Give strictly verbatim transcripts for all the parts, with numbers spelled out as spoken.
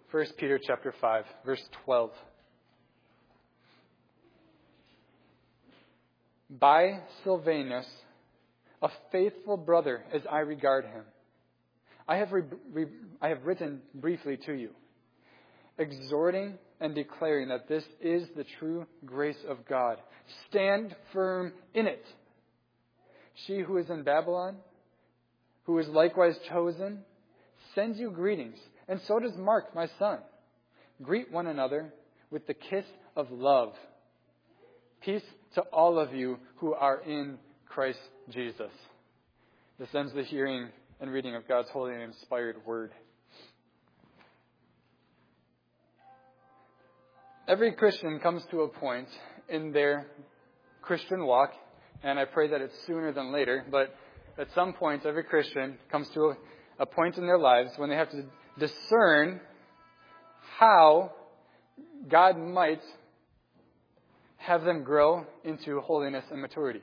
First Peter chapter five, verse twelve. By Silvanus, a faithful brother as I regard him, I have, re- re- I have written briefly to you, exhorting and declaring that this is the true grace of God. Stand firm in it. She who is in Babylon, who is likewise chosen, sends you greetings, and so does Mark, my son. Greet one another with the kiss of love. Peace to all of you who are in Christ Jesus. This ends the hearing and reading of God's holy and inspired word. Every Christian comes to a point in their Christian walk, and I pray that it's sooner than later, but at some point every Christian comes to a, a point in their lives when they have to discern how God might have them grow into holiness and maturity.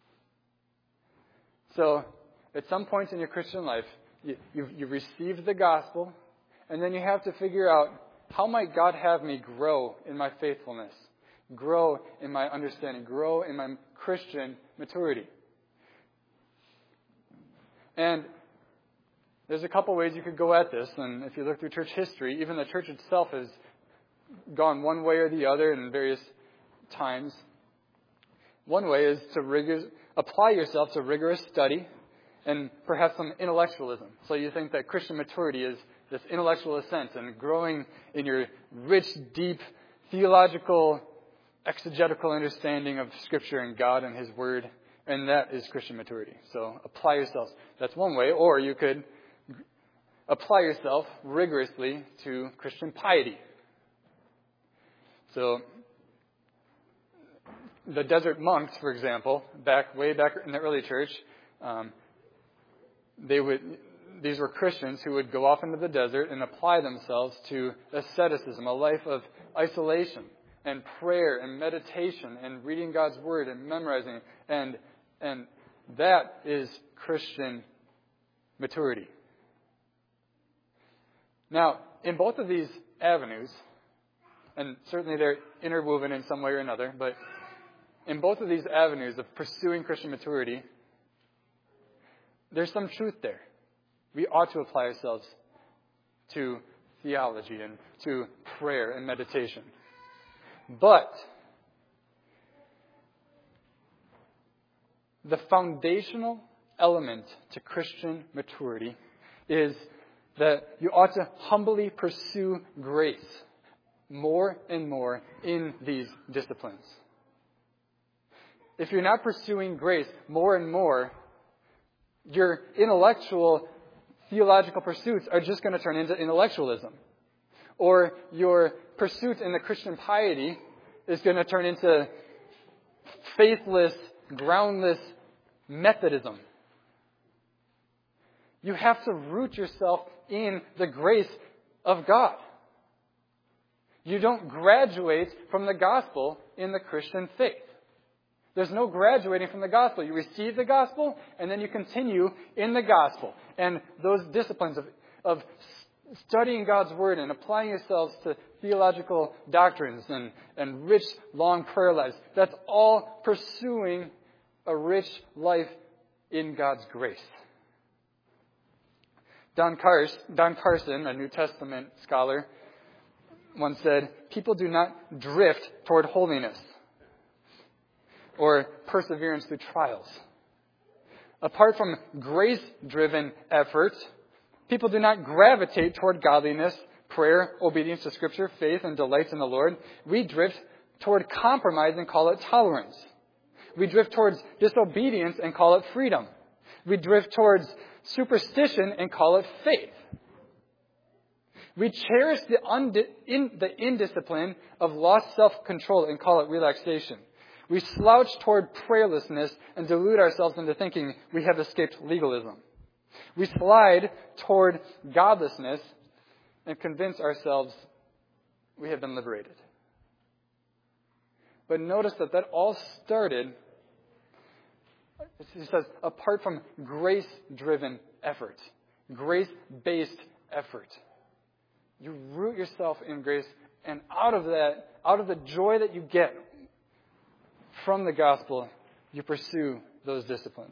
So, at some point in your Christian life, you, you've, you've received the gospel, and then you have to figure out, how might God have me grow in my faithfulness, grow in my understanding, grow in my Christian maturity? And there's a couple ways you could go at this, and if you look through church history, even the church itself has gone one way or the other in various times. One way is to rigorous, apply yourself to rigorous study and perhaps some intellectualism. So you think that Christian maturity is this intellectual ascent and growing in your rich, deep, theological, exegetical understanding of Scripture and God and His Word, and that is Christian maturity. So apply yourself. That's one way. Or you could apply yourself rigorously to Christian piety. So the desert monks, for example, back way back in the early church, um, they would these were Christians who would go off into the desert and apply themselves to asceticism, a life of isolation and prayer and meditation and reading God's Word and memorizing it. And, and that is Christian maturity. Now, in both of these avenues, and certainly they're interwoven in some way or another, but in both of these avenues of pursuing Christian maturity, there's some truth there. We ought to apply ourselves to theology and to prayer and meditation. But the foundational element to Christian maturity is that you ought to humbly pursue grace more and more in these disciplines. If you're not pursuing grace more and more, your intellectual theological pursuits are just going to turn into intellectualism. Or your pursuit in the Christian piety is going to turn into faithless, groundless Methodism. You have to root yourself in the grace of God. You don't graduate from the gospel in the Christian faith. There's no graduating from the gospel. You receive the gospel, and then you continue in the gospel. And those disciplines of, of studying God's Word and applying yourselves to theological doctrines and, and rich, long prayer lives, that's all pursuing a rich life in God's grace. Don, Cars, Don Carson, a New Testament scholar, once said, people do not drift toward holiness or perseverance through trials. Apart from grace-driven efforts, people do not gravitate toward godliness, prayer, obedience to Scripture, faith, and delights in the Lord. We drift toward compromise and call it tolerance. We drift towards disobedience and call it freedom. We drift towards superstition and call it faith. We cherish the, undi- in, the indiscipline of lost self-control and call it relaxation. We slouch toward prayerlessness and delude ourselves into thinking we have escaped legalism. We slide toward godlessness and convince ourselves we have been liberated. But notice that that all started, he says, apart from grace-driven effort, grace-based effort. You root yourself in grace, and out of that, out of the joy that you get from the gospel, you pursue those disciplines.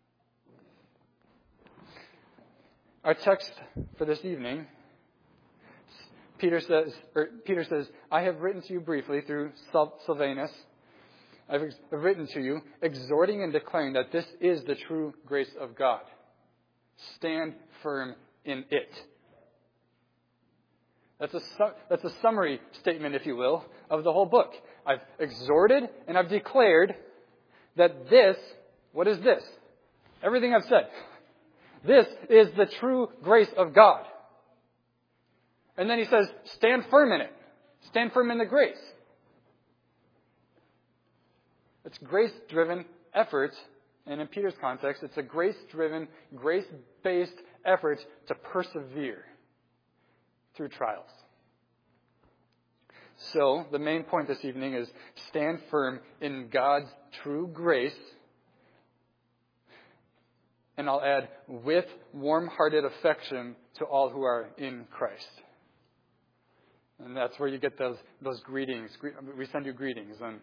Our text for this evening, Peter says, or Peter says, I have written to you briefly through Silvanus. I've ex- written to you, exhorting and declaring that this is the true grace of God. Stand firm in it. That's a, su- that's a summary statement, if you will, of the whole book. I've exhorted and I've declared that this, what is this? Everything I've said. This is the true grace of God. And then he says, stand firm in it. Stand firm in the grace. It's grace-driven effort, and in Peter's context, it's a grace-driven, grace-based effort to persevere through trials. So, the main point this evening is stand firm in God's true grace, and I'll add, with warm-hearted affection to all who are in Christ. And that's where you get those those greetings. We send you greetings and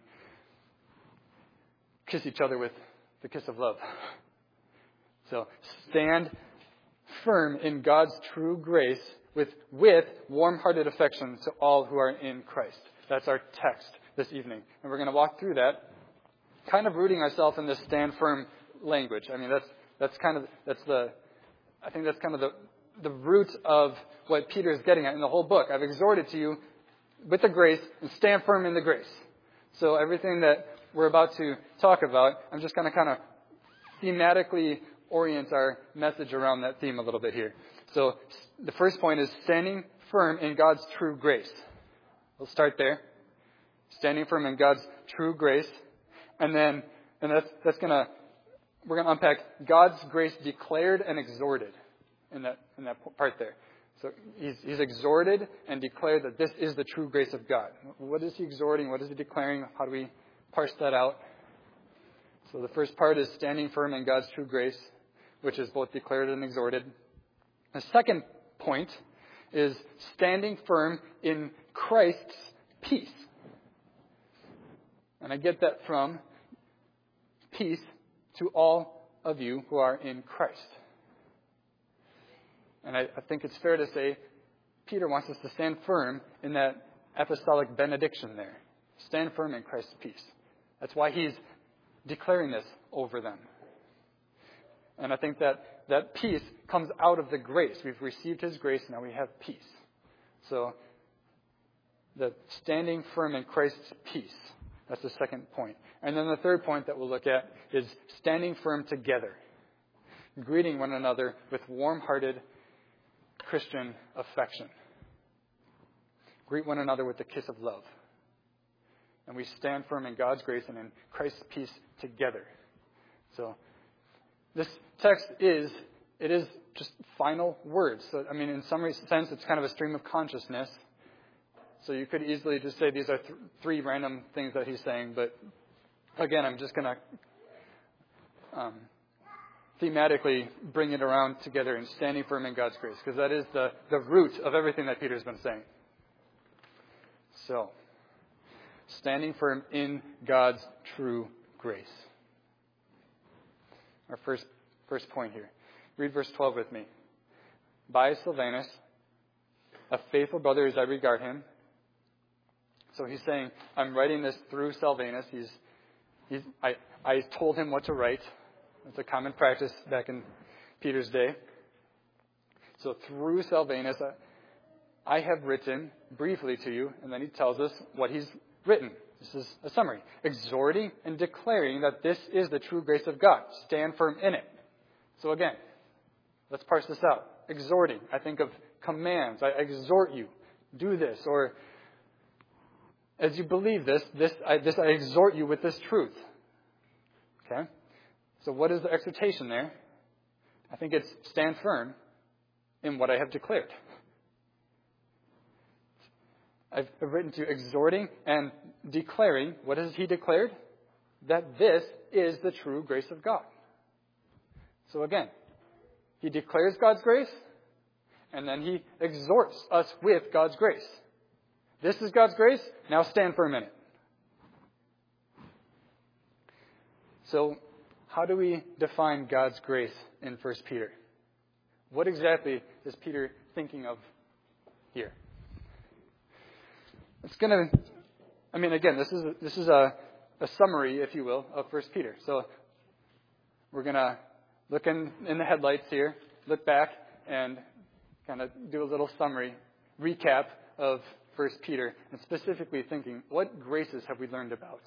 kiss each other with the kiss of love. So stand firm in God's true grace with, with warm-hearted affection to all who are in Christ. That's our text this evening. And we're going to walk through that, kind of rooting ourselves in this stand firm language. I mean, that's that's kind of, that's the, I think that's kind of the, the root of what Peter is getting at in the whole book. I've exhorted to you with the grace and stand firm in the grace. So everything that we're about to talk about, I'm just going to kind of thematically orient our message around that theme a little bit here. So the first point is standing firm in God's true grace. We'll start there. Standing firm in God's true grace. And then, and that's, that's going to, we're going to unpack God's grace declared and exhorted in that, in that part there. So he's, he's exhorted and declared that this is the true grace of God. What is he exhorting? What is he declaring? How do we parse that out? So the first part is standing firm in God's true grace, which is both declared and exhorted. The second point is standing firm in Christ's peace. And I get that from peace to all of you who are in Christ. And I, I think it's fair to say Peter wants us to stand firm in that apostolic benediction there. Stand firm in Christ's peace. That's why he's declaring this over them. And I think that that peace comes out of the grace. We've received his grace, now we have peace. So, the standing firm in Christ's peace. That's the second point. And then the third point that we'll look at is standing firm together. Greeting one another with warm-hearted Christian affection. Greet one another with the kiss of love. And we stand firm in God's grace and in Christ's peace together. So, this text is, it is just final words. So, I mean, in some sense, it's kind of a stream of consciousness. So you could easily just say these are th- three random things that he's saying. But again, I'm just going to um, thematically bring it around together and standing firm in God's grace. Because that is the, the root of everything that Peter's been saying. So, standing firm in God's true grace. Our first first point here. Read verse twelve with me. By Silvanus, a faithful brother as I regard him. So he's saying, I'm writing this through Silvanus. He's, he's, I, I told him what to write. It's a common practice back in Peter's day. So through Silvanus, I, I have written briefly to you, and then he tells us what he's written. This is a summary. Exhorting and declaring that this is the true grace of God. Stand firm in it. So again, let's parse this out. Exhorting. I think of commands. I exhort you. Do this. Or as you believe this, this I, this I exhort you with this truth. Okay? So what is the exhortation there? I think it's stand firm in what I have declared. I've written to you exhorting and declaring. What has he declared? That this is the true grace of God. So again, he declares God's grace, And then he exhorts us with God's grace. This is God's grace. Now stand for a minute. So, how do we define God's grace in First Peter? What exactly is Peter thinking of here? It's going to, I mean, again, this is this is a, a summary, if you will, of First Peter. So, we're going to look in, in the headlights here, look back, and kind of do a little summary, recap of First Peter, and specifically thinking, what graces have we learned about?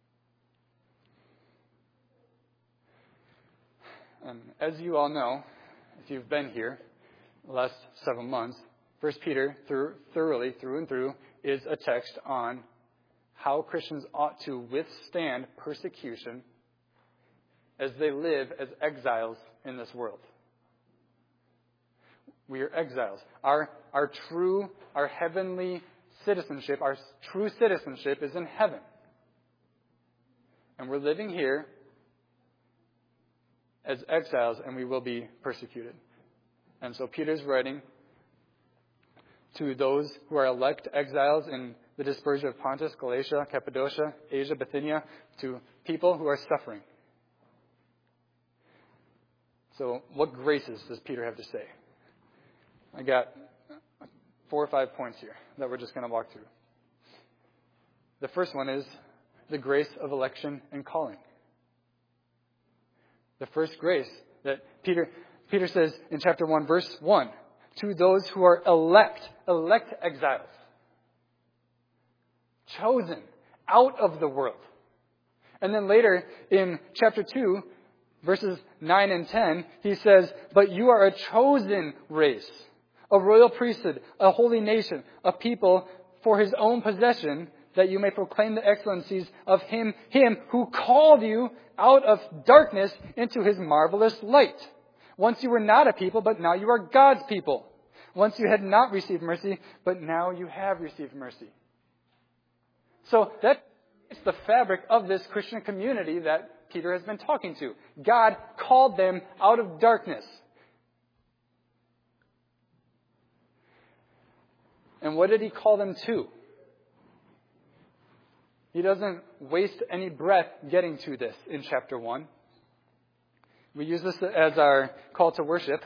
Um, as you all know, if you've been here the last seven months, First Peter, through, thoroughly, through and through, is a text on how Christians ought to withstand persecution as they live as exiles in this world. We are exiles. Our, our true, our heavenly citizenship, our true citizenship is in heaven. And we're living here as exiles, and we will be persecuted. And so Peter's writing to those who are elect exiles in the dispersion of Pontus, Galatia, Cappadocia, Asia, Bithynia, to people who are suffering. So what graces does Peter have to say? I got four or five points here that we're just going to walk through. The first one is the grace of election and calling. The first grace that Peter Peter says in chapter one, verse one, to those who are elect, elect exiles, chosen out of the world. And then later in chapter two, verses nine and ten, he says, but you are a chosen race, a royal priesthood, a holy nation, a people for his own possession, that you may proclaim the excellencies of him, him who called you out of darkness into his marvelous light. Once you were not a people, but now you are God's people. Once you had not received mercy, but now you have received mercy. So that is the fabric of this Christian community that Peter has been talking to. God called them out of darkness. And what did he call them to? He doesn't waste any breath getting to this in chapter one. We use this as our call to worship.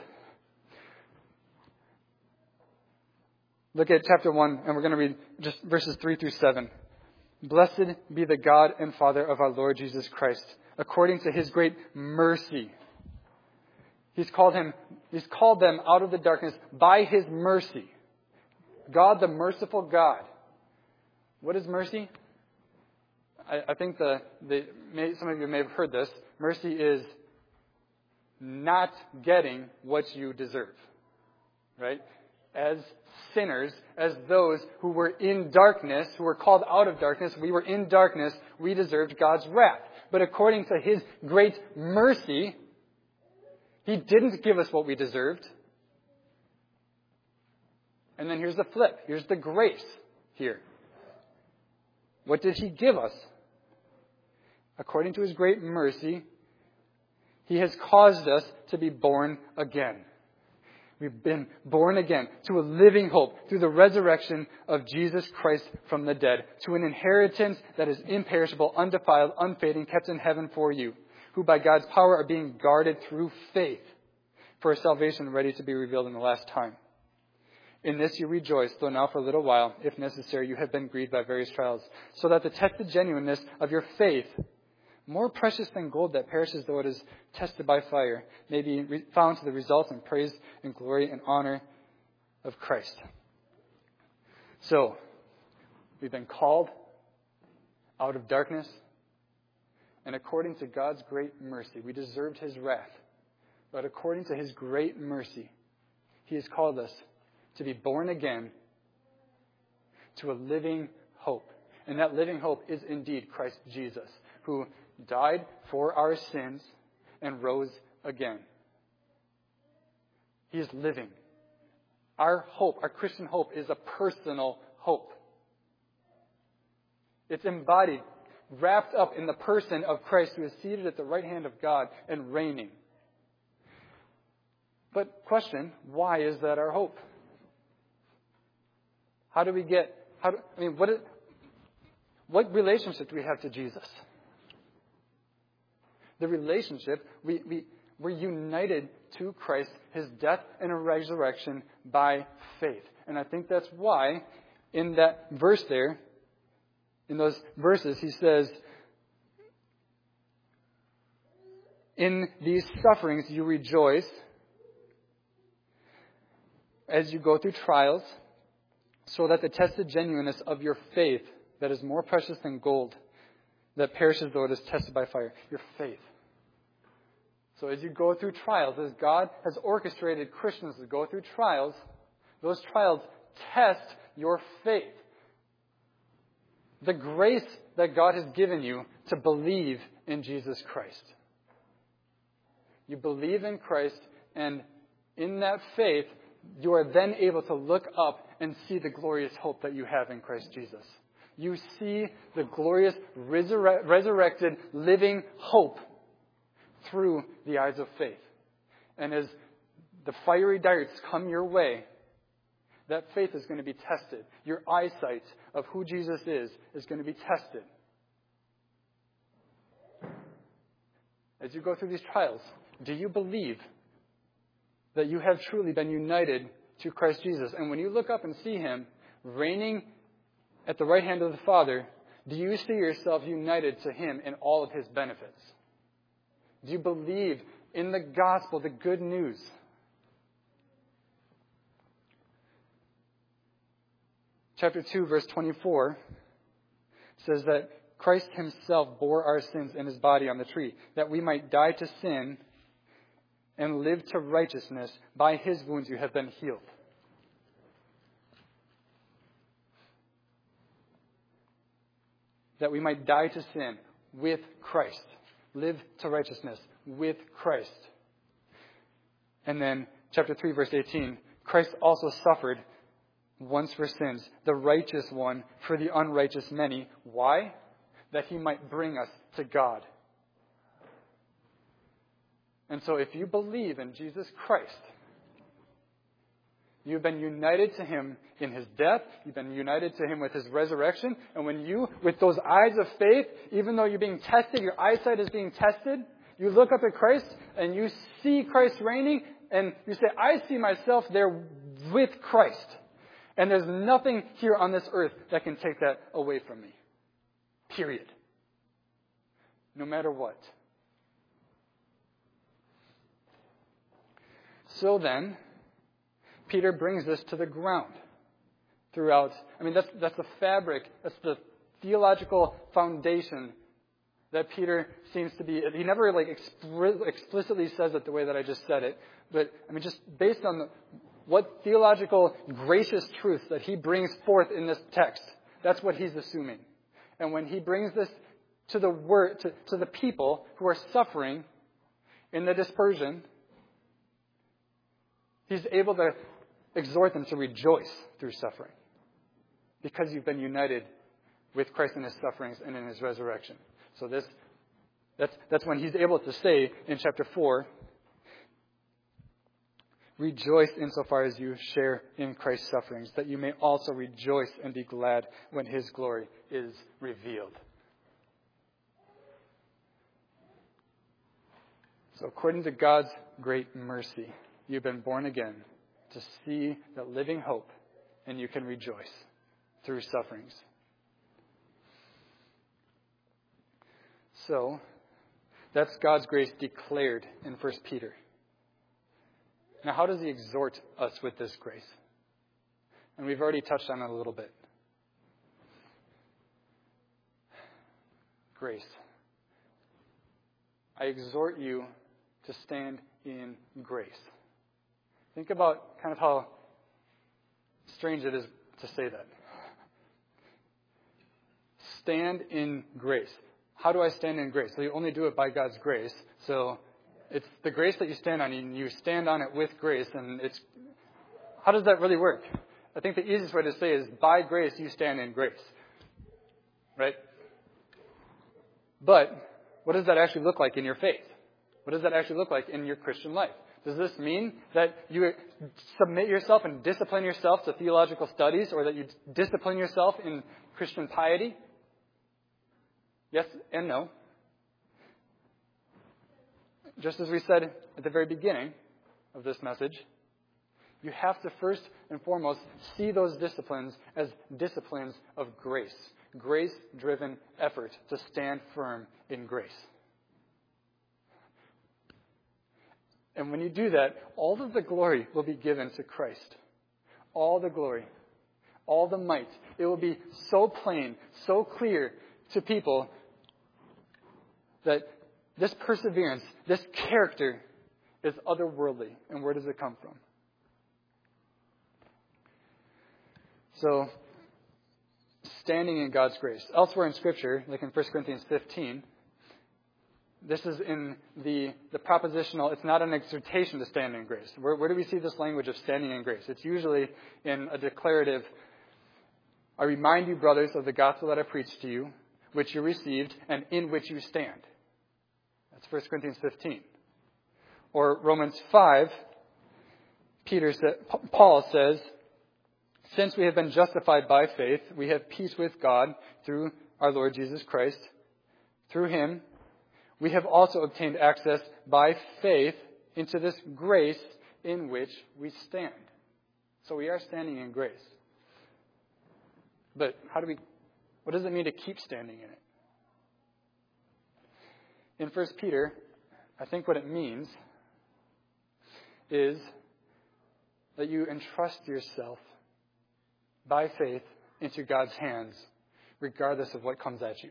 Look at chapter one, and we're going to read just verses three through seven. Blessed be the God and Father of our Lord Jesus Christ, according to his great mercy. He's called him, he's called them out of the darkness by his mercy. God, the merciful God. What is mercy? I, I think the, the may, some of you may have heard this. Mercy is not getting what you deserve. Right? As sinners, as those who were in darkness, who were called out of darkness, we were in darkness, we deserved God's wrath. But according to his great mercy, he didn't give us what we deserved. And then here's the flip. Here's the grace here. What did he give us? According to his great mercy, he has caused us to be born again. We've been born again to a living hope through the resurrection of Jesus Christ from the dead, to an inheritance that is imperishable, undefiled, unfading, kept in heaven for you, who by God's power are being guarded through faith for a salvation ready to be revealed in the last time. In this you rejoice, though now for a little while, if necessary, you have been grieved by various trials, so that the tested genuineness of your faith, more precious than gold that perishes though it is tested by fire, may be re- found to the results and praise and glory and honor of Christ. So, we've been called out of darkness, and according to God's great mercy, we deserved his wrath, but according to his great mercy, he has called us to be born again to a living hope. And that living hope is indeed Christ Jesus, who died for our sins and rose again. He is living. Our hope, our Christian hope, is a personal hope. It's embodied, wrapped up in the person of Christ, who is seated at the right hand of God and reigning. But question, why is that our hope? How do we get, how do, I mean, what, is, what relationship do we have to Jesus? The relationship, we, we, we're united to Christ, His death and resurrection by faith. And I think that's why in that verse there, in those verses, he says, in these sufferings you rejoice as you go through trials, so that the tested genuineness of your faith, that is more precious than gold, that perishes though it is tested by fire. Your faith. So as you go through trials, as God has orchestrated Christians to go through trials, those trials test your faith. The grace that God has given you to believe in Jesus Christ. You believe in Christ, and in that faith, you are then able to look up and see the glorious hope that you have in Christ Jesus. You see the glorious resurre- resurrected living hope through the eyes of faith. And as the fiery darts come your way, that faith is going to be tested. Your eyesight of who Jesus is is going to be tested. As you go through these trials, do you believe that you have truly been united to Christ Jesus? And when you look up and see Him reigning at the right hand of the Father, do you see yourself united to Him in all of His benefits? Do you believe in the gospel, the good news? Chapter two, verse twenty-four says that Christ Himself bore our sins in His body on the tree, that we might die to sin and live to righteousness. By His wounds you have been healed. That we might die to sin with Christ. Live to righteousness with Christ. And then, chapter three, verse eighteen, Christ also suffered once for sins, the righteous one for the unrighteous many. Why? That He might bring us to God. And so if you believe in Jesus Christ, you've been united to Him in His death. You've been united to Him with His resurrection. And when you, with those eyes of faith, even though you're being tested, your eyesight is being tested, you look up at Christ and you see Christ reigning and you say, I see myself there with Christ. And there's nothing here on this earth that can take that away from me. Period. No matter what. So then, Peter brings this to the ground throughout. I mean, that's that's the fabric, that's the theological foundation that Peter seems to be. He never like expr- explicitly says it the way that I just said it, but I mean, just based on the, what theological gracious truth that he brings forth in this text, that's what he's assuming. And when he brings this to the word, to, to the people who are suffering in the dispersion, he's able to exhort them to rejoice through suffering. Because you've been united with Christ in His sufferings and in His resurrection. So this, that's, that's when he's able to say in chapter four, rejoice insofar as you share in Christ's sufferings, that you may also rejoice and be glad when His glory is revealed. So according to God's great mercy, you've been born again to see the living hope, and you can rejoice through sufferings. So, that's God's grace declared in First Peter. Now, how does He exhort us with this grace? And we've already touched on it a little bit. Grace. I exhort you to stand in grace. Think about kind of how strange it is to say that. Stand in grace. How do I stand in grace? So you only do it by God's grace. So it's the grace that you stand on, and you stand on it with grace. And it's, how does that really work? I think the easiest way to say is, by grace you stand in grace. Right? But what does that actually look like in your faith? What does that actually look like in your Christian life? Does this mean that you submit yourself and discipline yourself to theological studies, or that you discipline yourself in Christian piety? Yes and no. Just as we said at the very beginning of this message, you have to first and foremost see those disciplines as disciplines of grace. Grace-driven effort to stand firm in grace. And when you do that, all of the glory will be given to Christ. All the glory. All the might. It will be so plain, so clear to people that this perseverance, this character is otherworldly. And where does it come from? So, standing in God's grace. Elsewhere in Scripture, like in First Corinthians fifteen, this is in the, the propositional, it's not an exhortation to stand in grace. Where, where do we see this language of standing in grace? It's usually in a declarative, I remind you, brothers, of the gospel that I preached to you, which you received, and in which you stand. That's First Corinthians fifteen. Or Romans five, Peter sa- Paul says, since we have been justified by faith, we have peace with God through our Lord Jesus Christ. Through him, we have also obtained access by faith into this grace in which we stand. So we are standing in grace. But how do we, what does it mean to keep standing in it? In First Peter, I think what it means is that you entrust yourself by faith into God's hands, regardless of what comes at you.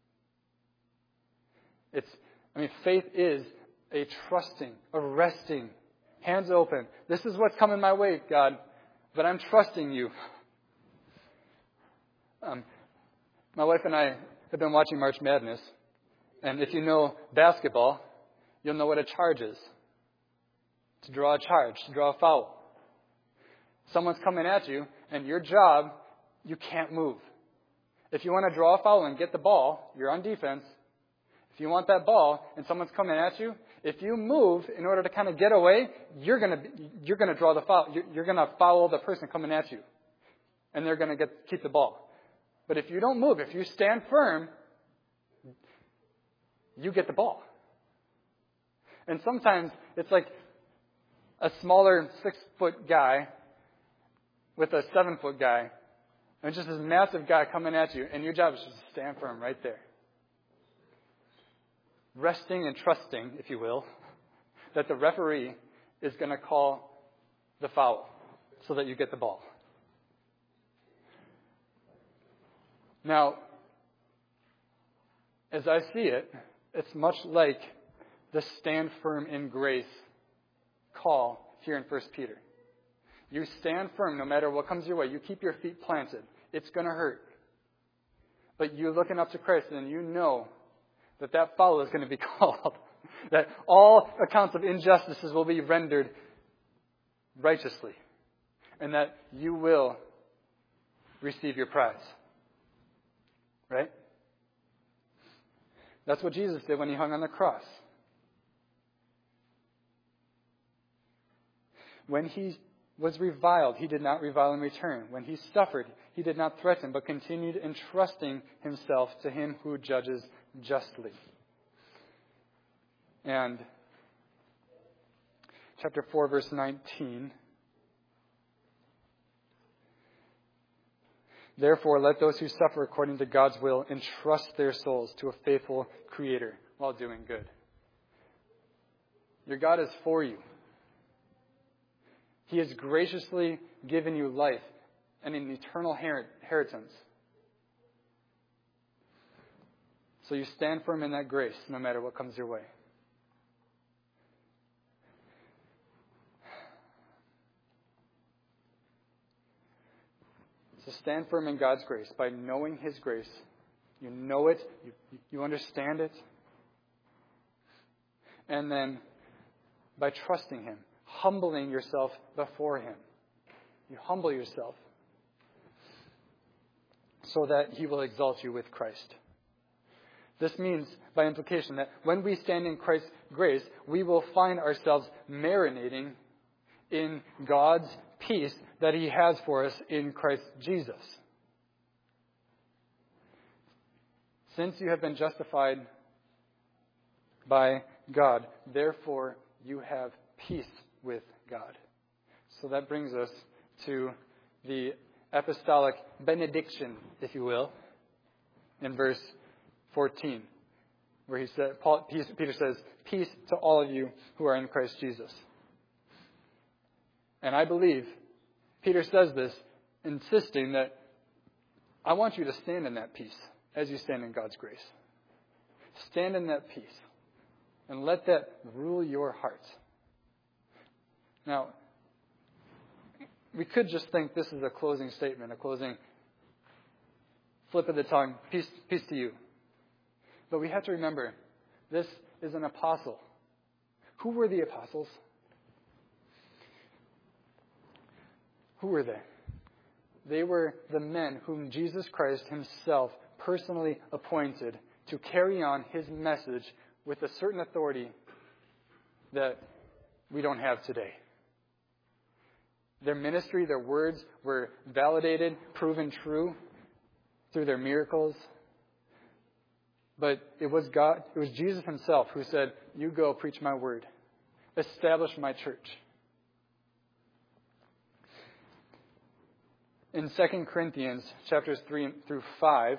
It's, I mean, faith is a trusting, a resting, hands open. This is what's coming my way, God, but I'm trusting you. Um, my wife and I have been watching March Madness, and if you know basketball, you'll know what a charge is. To draw a charge, to draw a foul. Someone's coming at you, and your job, you can't move. If you want to draw a foul and get the ball, you're on defense. If you want that ball and someone's coming at you, if you move in order to kind of get away, you're going to you're going to draw the foul. You're, you're going to foul the person coming at you, and they're going to get keep the ball. But if you don't move, if you stand firm, you get the ball. And sometimes it's like a smaller six-foot guy with a seven-foot guy, and just this massive guy coming at you, and your job is just to stand firm right there. Resting and trusting, if you will, that the referee is going to call the foul so that you get the ball. Now, as I see it, it's much like the stand firm in grace call here in First Peter. You stand firm no matter what comes your way. You keep your feet planted. It's going to hurt. But you're looking up to Christ, and you know that that foul is going to be called. That all accounts of injustices will be rendered righteously. And that you will receive your prize. Right? That's what Jesus did when he hung on the cross. When he was reviled, he did not revile in return. When he suffered, he did not threaten, but continued entrusting himself to him who judges justly. And chapter four, verse nineteen. Therefore, let those who suffer according to God's will entrust their souls to a faithful Creator while doing good. Your God is for you. He has graciously given you life and an eternal inheritance. So you stand firm in that grace no matter what comes your way. So stand firm in God's grace by knowing His grace. You know it. You, you understand it. And then by trusting Him, humbling yourself before Him. You humble yourself so that He will exalt you with Christ. This means, by implication, that when we stand in Christ's grace, we will find ourselves marinating in God's peace that He has for us in Christ Jesus. Since you have been justified by God, therefore you have peace with God. So that brings us to the apostolic benediction, if you will, in verse fourteen, where he said, Paul, Peter says, "Peace to all of you who are in Christ Jesus." And I believe Peter says this, insisting that I want you to stand in that peace as you stand in God's grace. Stand in that peace and let that rule your hearts. Now, we could just think this is a closing statement, a closing flip of the tongue, peace, peace to you. But we have to remember, this is an apostle. Who were the apostles? Who were they? They were the men whom Jesus Christ Himself personally appointed to carry on His message with a certain authority that we don't have today. Their ministry, their words were validated, proven true through their miracles. But it was God, it was Jesus Himself who said, "You go preach my word. Establish my church." In Second Corinthians chapters three through five,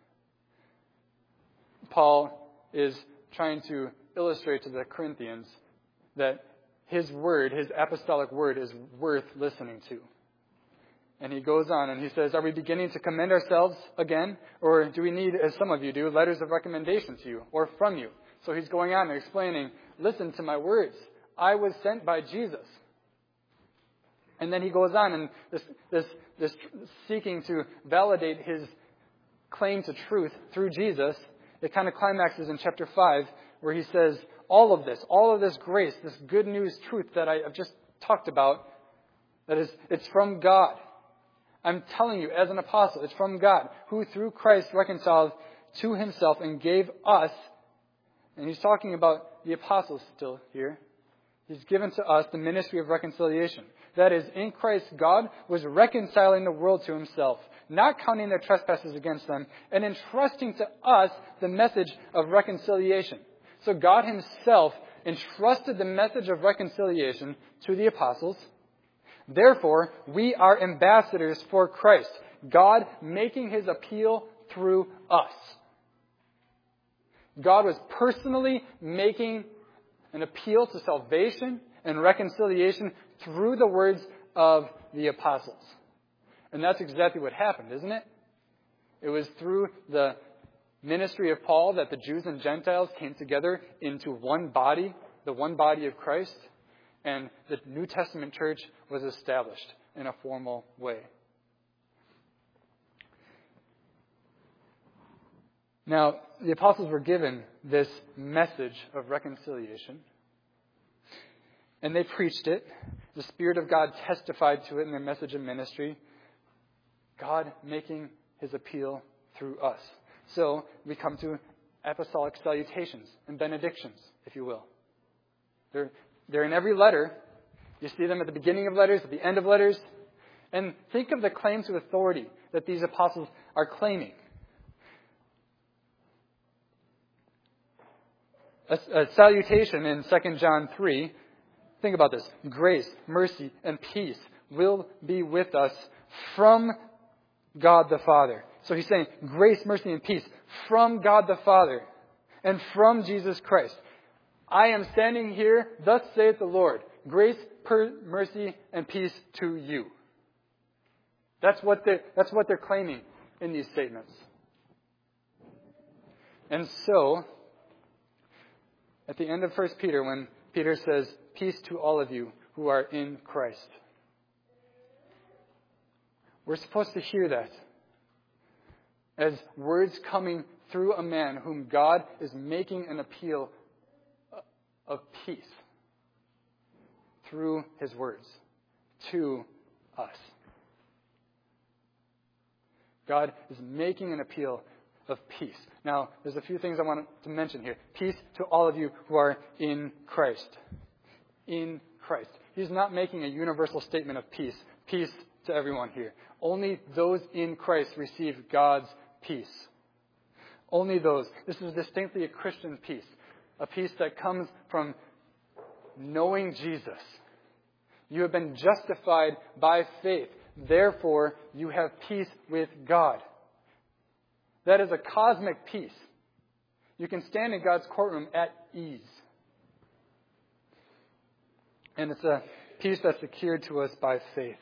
Paul is trying to illustrate to the Corinthians that his word, his apostolic word, is worth listening to. And he goes on and he says, "Are we beginning to commend ourselves again? Or do we need, as some of you do, letters of recommendation to you or from you?" So he's going on and explaining, "Listen to my words. I was sent by Jesus." And then he goes on and this, this, this seeking to validate his claim to truth through Jesus, it kind of climaxes in chapter five where he says, all of this, all of this grace, this good news truth that I have just talked about, that is, it's from God. I'm telling you, as an apostle, it's from God, who through Christ reconciled to Himself and gave us, and he's talking about the apostles still here, He's given to us the ministry of reconciliation. That is, in Christ, God was reconciling the world to Himself, not counting their trespasses against them, and entrusting to us the message of reconciliation. So God Himself entrusted the message of reconciliation to the apostles. Therefore, we are ambassadors for Christ, God making His appeal through us. God was personally making an appeal to salvation and reconciliation through the words of the apostles. And that's exactly what happened, isn't it? It was through the ministry of Paul that the Jews and Gentiles came together into one body, the one body of Christ, and the New Testament church was established in a formal way. Now, the apostles were given this message of reconciliation, and they preached it. The Spirit of God testified to it in their message and ministry, God making His appeal through us. So we come to apostolic salutations and benedictions, if you will. They're, they're in every letter. You see them at the beginning of letters, at the end of letters. And think of the claims of authority that these apostles are claiming. A, a salutation in Second John three, think about this. Grace, mercy, and peace will be with us from God the Father. So he's saying grace, mercy, and peace from God the Father and from Jesus Christ. I am standing here, thus saith the Lord. Grace, per, mercy, and peace to you. That's what they that's what they're claiming in these statements. And so, at the end of First Peter, when Peter says, "Peace to all of you who are in Christ," we're supposed to hear that as words coming through a man whom God is making an appeal of peace through His words to us. God is making an appeal of peace. Now, there's a few things I want to mention here. Peace to all of you who are in Christ. In Christ. He's not making a universal statement of peace. Peace to everyone here. Only those in Christ receive God's peace. Only those. This is distinctly a Christian peace. A peace that comes from knowing Jesus. You have been justified by faith. Therefore, you have peace with God. That is a cosmic peace. You can stand in God's courtroom at ease. And it's a peace that's secured to us by faith.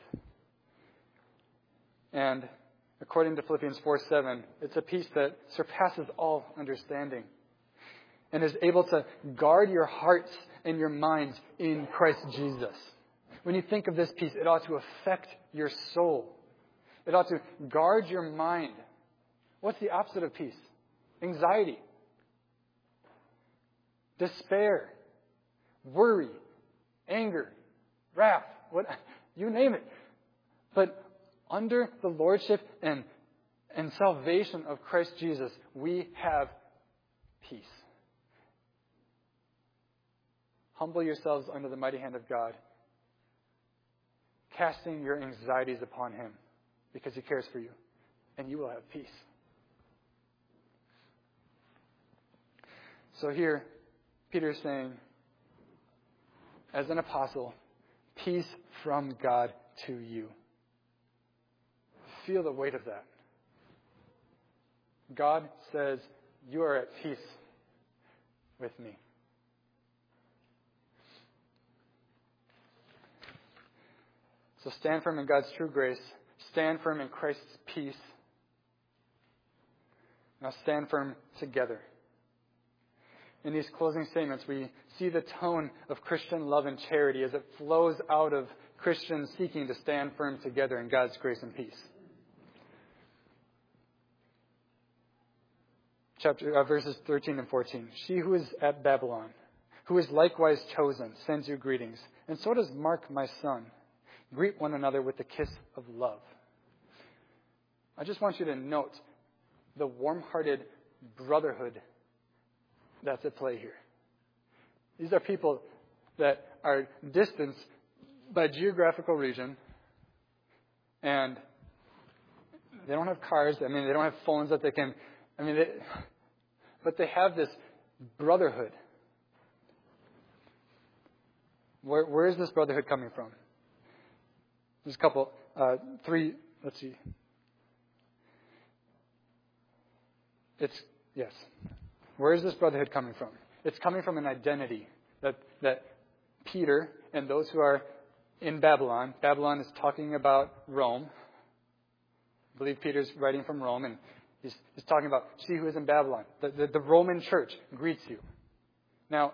And according to Philippians four seven, it's a peace that surpasses all understanding and is able to guard your hearts and your minds in Christ Jesus. When you think of this peace, it ought to affect your soul. It ought to guard your mind. What's the opposite of peace? Anxiety, despair, worry, anger, wrath, what, you name it. But under the lordship and, and salvation of Christ Jesus, we have peace. Humble yourselves under the mighty hand of God, casting your anxieties upon Him because He cares for you, and you will have peace. So here, Peter is saying, as an apostle, peace from God to you. Feel the weight of that. God says, you are at peace with me. So stand firm in God's true grace. Stand firm in Christ's peace. Now stand firm together. In these closing statements, we see the tone of Christian love and charity as it flows out of Christians seeking to stand firm together in God's grace and peace. Chapter uh, verses thirteen and fourteen. She who is at Babylon, who is likewise chosen, sends you greetings, and so does Mark, my son. Greet one another with the kiss of love. I just want you to note the warm-hearted brotherhood that's at play here. These are people that are distanced by geographical region, and they don't have cars. I mean, they don't have phones that they can. I mean, they, but they have this brotherhood. Where, where is this brotherhood coming from? There's a couple, uh, three. Let's see. It's yes. Where is this brotherhood coming from? It's coming from an identity that that Peter and those who are in Babylon. Babylon is talking about Rome. I believe Peter's writing from Rome, and he's, he's talking about she who is in Babylon. The, the, the Roman church greets you. Now,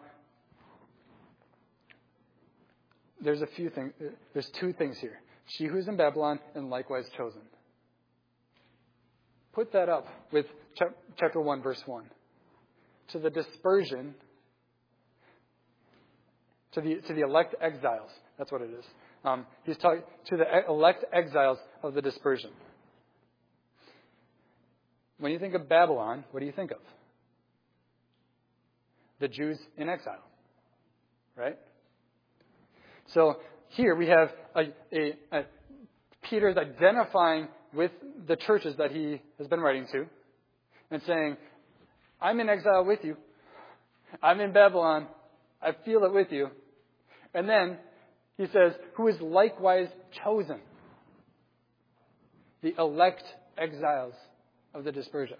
there's a few things. There's two things here. She who is in Babylon and likewise chosen. Put that up with chapter one, verse one. To the dispersion, to the to the elect exiles. That's what it is. Um, he's talking to the elect exiles of the dispersion. When you think of Babylon, what do you think of? The Jews in exile, right? So here we have a, a, a Peter's identifying with the churches that he has been writing to and saying, I'm in exile with you. I'm in Babylon. I feel it with you. And then he says, who is likewise chosen? The elect exiles of the dispersion.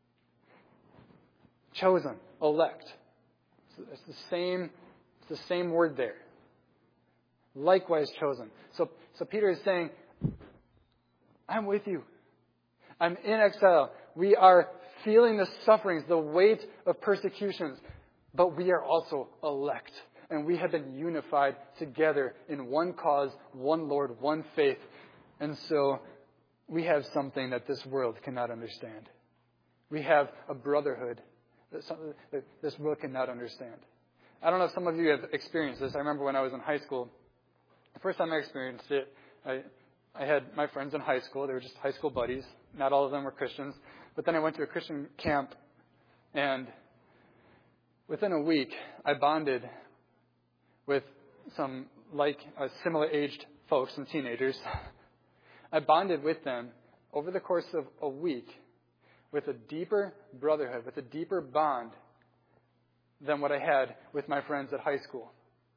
Chosen, elect. It's the same, it's the same word there. Likewise chosen. So, so Peter is saying, I'm with you. I'm in exile. We are feeling the sufferings, the weight of persecutions, but we are also elect. And we have been unified together in one cause, one Lord, one faith. And so we have something that this world cannot understand. We have a brotherhood that, some, that this world cannot understand. I don't know if some of you have experienced this. I remember when I was in high school, the first time I experienced it, I, I had my friends in high school. They were just high school buddies. Not all of them were Christians. But then I went to a Christian camp, and within a week, I bonded with some like uh, similar-aged folks and teenagers. I bonded with them over the course of a week with a deeper brotherhood, with a deeper bond than what I had with my friends at high school.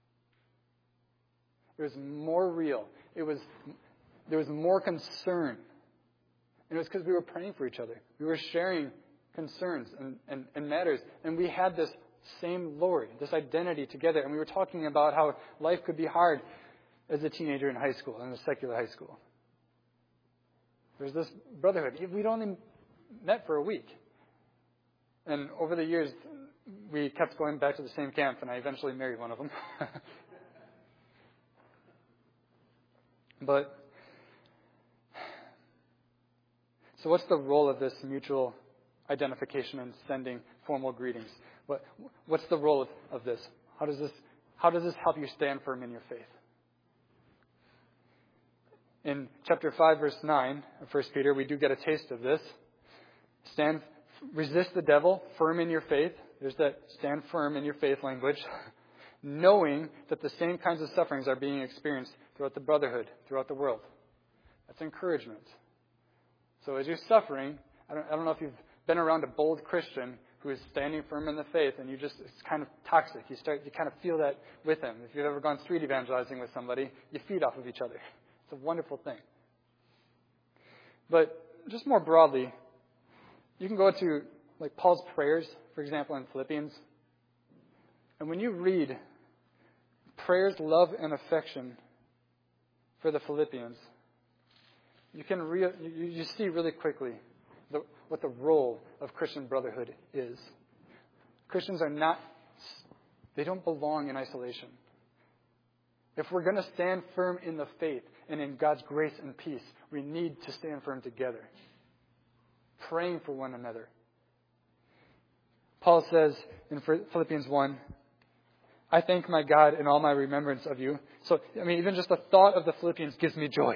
It was more real. It was there was more concern. And it was because we were praying for each other. We were sharing concerns and, and, and matters. And we had this same Lord, this identity together. And we were talking about how life could be hard as a teenager in high school, in a secular high school. There's this brotherhood. We'd only met for a week. And over the years, we kept going back to the same camp, and I eventually married one of them. But, so what's the role of this mutual identification and sending formal greetings? What, what's the role of, of this? How does this, how does this help you stand firm in your faith? In chapter five, verse nine of First Peter, we do get a taste of this. Stand, resist the devil, firm in your faith. There's that stand firm in your faith language. Knowing that the same kinds of sufferings are being experienced throughout the brotherhood, throughout the world. That's encouragement. So as you're suffering, I don't, I don't know if you've been around a bold Christian who is standing firm in the faith, and you just, it's kind of toxic. You start, you kind of feel that with him. If you've ever gone street evangelizing with somebody, you feed off of each other. It's a wonderful thing. But just more broadly, you can go to like Paul's prayers, for example, in Philippians. And when you read prayers, love, and affection for the Philippians, you can re- you, you see really quickly the, what the role of Christian brotherhood is. Christians are not, they don't belong in isolation. If we're going to stand firm in the faith and in God's grace and peace, we need to stand firm together, praying for one another. Paul says in Philippians one, I thank my God in all my remembrance of you. So, I mean, even just the thought of the Philippians gives me joy.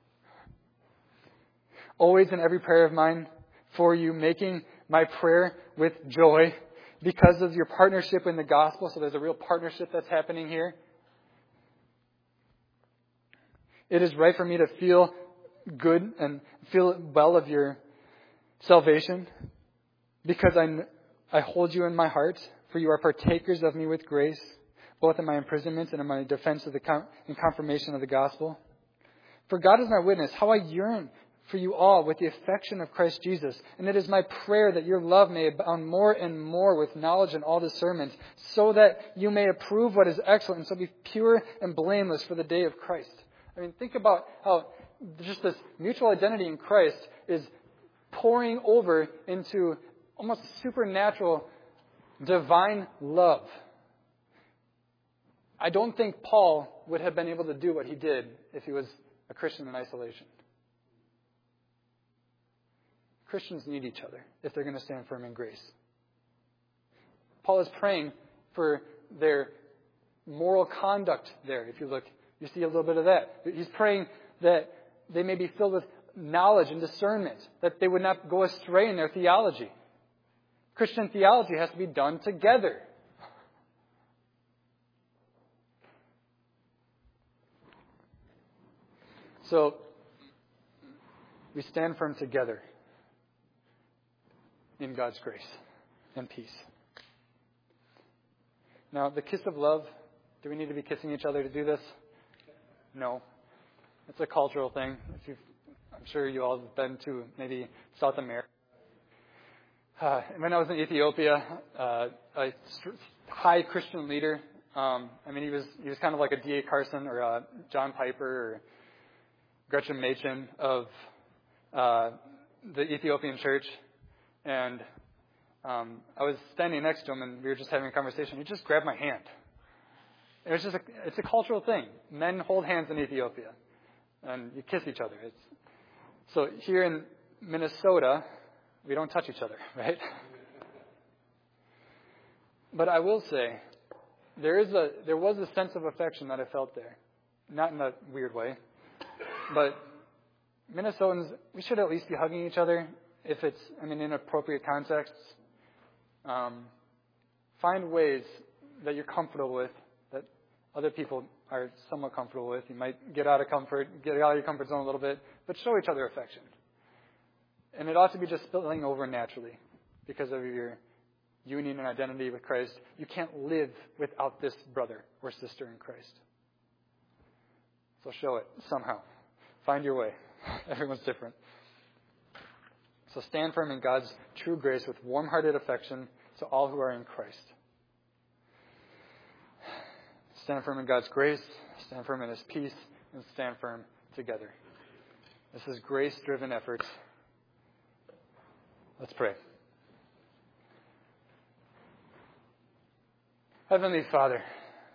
Always in every prayer of mine for you, making my prayer with joy because of your partnership in the gospel. So there's a real partnership that's happening here. It is right for me to feel good and feel well of your salvation because I, I hold you in my heart, for you are partakers of me with grace, both in my imprisonment and in my defense of the con- and confirmation of the gospel. For God is my witness, how I yearn for you all with the affection of Christ Jesus. And it is my prayer that your love may abound more and more with knowledge and all discernment, so that you may approve what is excellent and so be pure and blameless for the day of Christ. I mean, think about how just this mutual identity in Christ is pouring over into almost supernatural, divine love. I don't think Paul would have been able to do what he did if he was a Christian in isolation. Christians need each other if they're going to stand firm in grace. Paul is praying for their moral conduct there. If you look, you see a little bit of that. He's praying that they may be filled with knowledge and discernment, that they would not go astray in their theology. Christian theology has to be done together. So, we stand firm together in God's grace and peace. Now, the kiss of love, do we need to be kissing each other to do this? No. It's a cultural thing. If you've, I'm sure you all have been to maybe South America. Uh, when I was in Ethiopia, uh, a high Christian leader, um, I mean, he was he was kind of like a D A Carson or a John Piper or Gretchen Machen of uh, the Ethiopian church. And um, I was standing next to him, and we were just having a conversation. He just grabbed my hand. It was just a, it's a cultural thing. Men hold hands in Ethiopia, and you kiss each other. It's, so here in Minnesota, we don't touch each other, right? But I will say, there is a there was a sense of affection that I felt there, not in a weird way, but Minnesotans, we should at least be hugging each other if it's, I mean, in appropriate contexts. Um, find ways that you're comfortable with, that other people are somewhat comfortable with. You might get out of comfort, get out of your comfort zone a little bit, but show each other affection. And it ought to be just spilling over naturally because of your union and identity with Christ. You can't live without this brother or sister in Christ. So show it somehow. Find your way. Everyone's different. So stand firm in God's true grace with warm-hearted affection to all who are in Christ. Stand firm in God's grace, stand firm in His peace, and stand firm together. This is grace-driven efforts. Let's pray. Heavenly Father,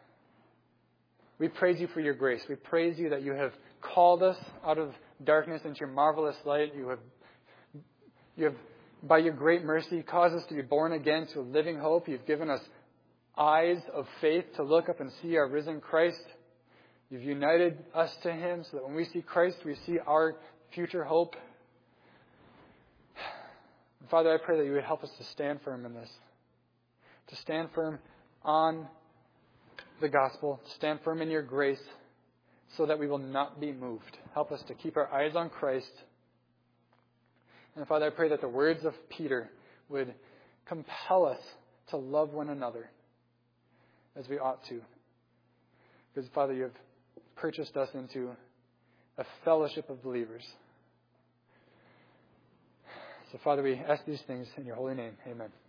we praise you for your grace. We praise you that you have called us out of darkness into your marvelous light. You have, you have, by your great mercy, caused us to be born again to a living hope. You've given us eyes of faith to look up and see our risen Christ. You've united us to Him so that when we see Christ, we see our future hope. Father, I pray that you would help us to stand firm in this, to stand firm on the gospel, to stand firm in your grace so that we will not be moved. Help us to keep our eyes on Christ. And Father, I pray that the words of Peter would compel us to love one another as we ought to. Because, Father, you have purchased us into a fellowship of believers. So, Father, we ask these things in your holy name. Amen.